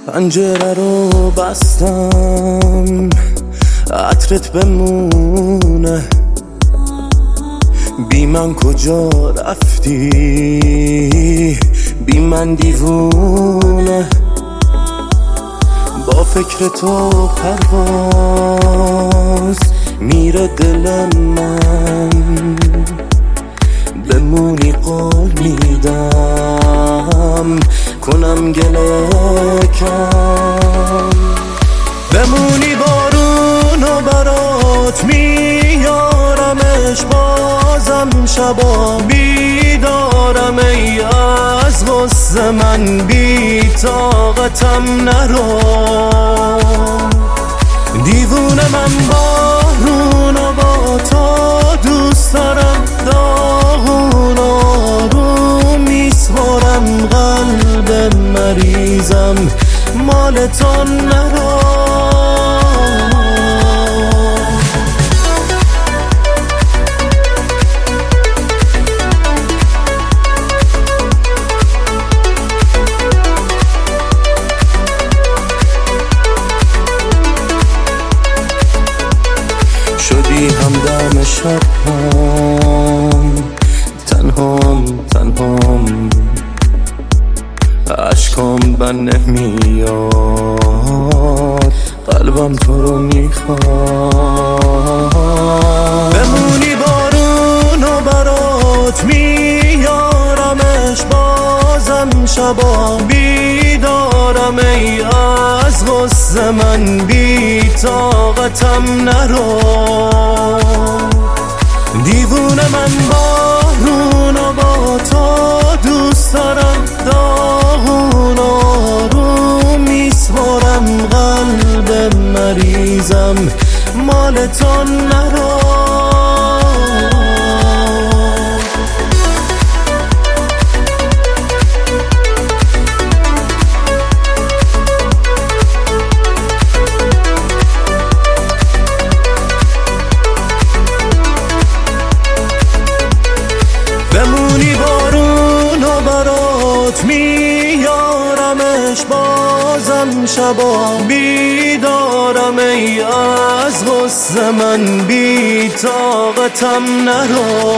پنجره رو بستم عطرت بمونه، بی من کجا رفتی، بی من دیوونه. با فکر تو پرواز میره دل من، بمونی قول میدم کنم گله کم، بمونی بارون و برات میارمش، بازم شبا بیدارم، ای از غصه من بی طاقتم نرو. دیوونه من بارون و با تو دوست دارم، داغون رو میسپارم، قلب مریضم مال تو نرو. شدی همدم شبام، تنهام عشقام بر نمیاد، قلبم تو رو میخواد. بمونی بارون و برات میارمش، بازم شبا بیدارم، ای از غصه من بی طاقتم نرو. دیوونه من بارون و با تو دوست دارم، داغون رو میسپارم، قلب مریضم مال تو نرو. بمونی بارون و برات میارمش، بازم شبا بیدارم، ای از غصه من بی طاقتم نرو.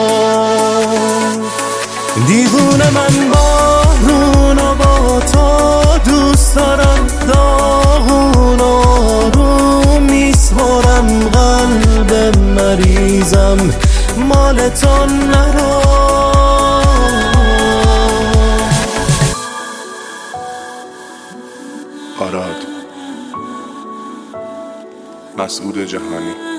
دیوونه من بارون و با تو دوست دارم، داغون رو میسپارم، قلب مریضم مال تو نرو. آراد مسعود جهانی.